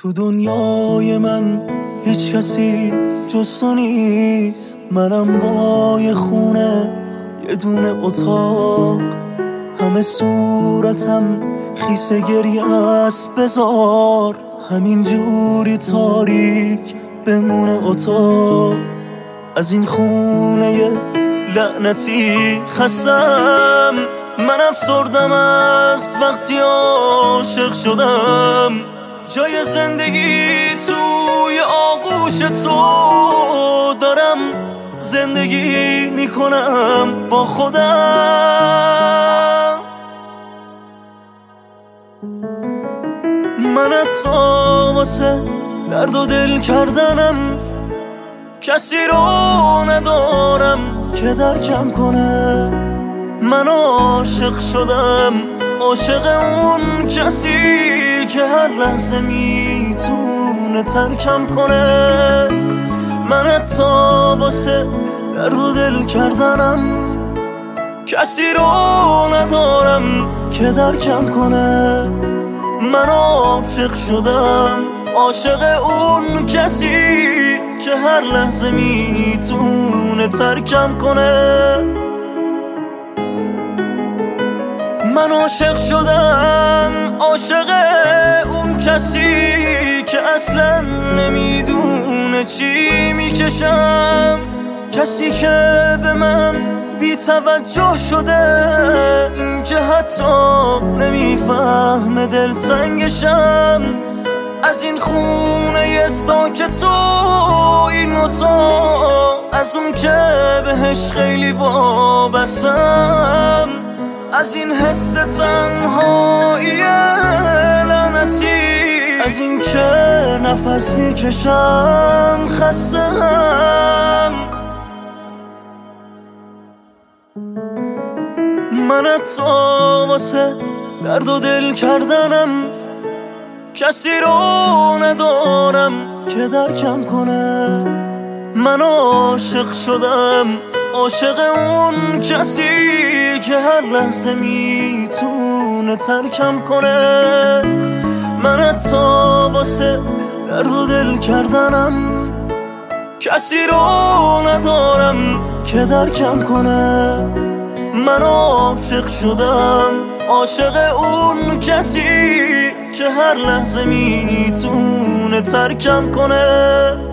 تو دنیای من هیچ کسی جز تو نیست. منم با یه خونه، یه دونه اتاق، همه صورتم خیسه گریه است. بذار همین جوری تاریک بمونه اتاق. از این خونه لعنتی خستم، من افسردم از وقتی عاشق شدم. جای زندگی توی آغوش تو دارم، زندگی میکنم با خودم. من حتی واسه درد و دل کردنم کسی رو ندارم که درکم کنه. من عاشق شدم، عاشق اون کسی که هر لحظه میتونه ترکم کنه. من حتی واسه درد و دل کردنم کسی رو ندارم که درکم کنه. من عاشق شدم، عاشق اون کسی که هر لحظه میتونه ترکم کنه. من عاشق شدم، عاشق اون کسی که اصلا نمیدونه چی میکشم. کسی که به من بی توجه شده، این که حتی نمیفهمه دلتنگشم. از این خونه ساکت و این اتاق، از اون که بهش خیلی وابستم، از این حس تنهایی لعنتی، از این که نفس میکشم خستم. من حتی واسه درد و دل کردنم کسی رو ندارم که درکم کنه. من عاشق شدم، عاشق اون کسی که هر لحظه میتونه ترکم کنه. من حتی واسه درد و دل کردنم کسی رو ندارم که درکم کنه. من عاشق شدم، عاشق اون کسی که هر لحظه میتونه ترکم کنه.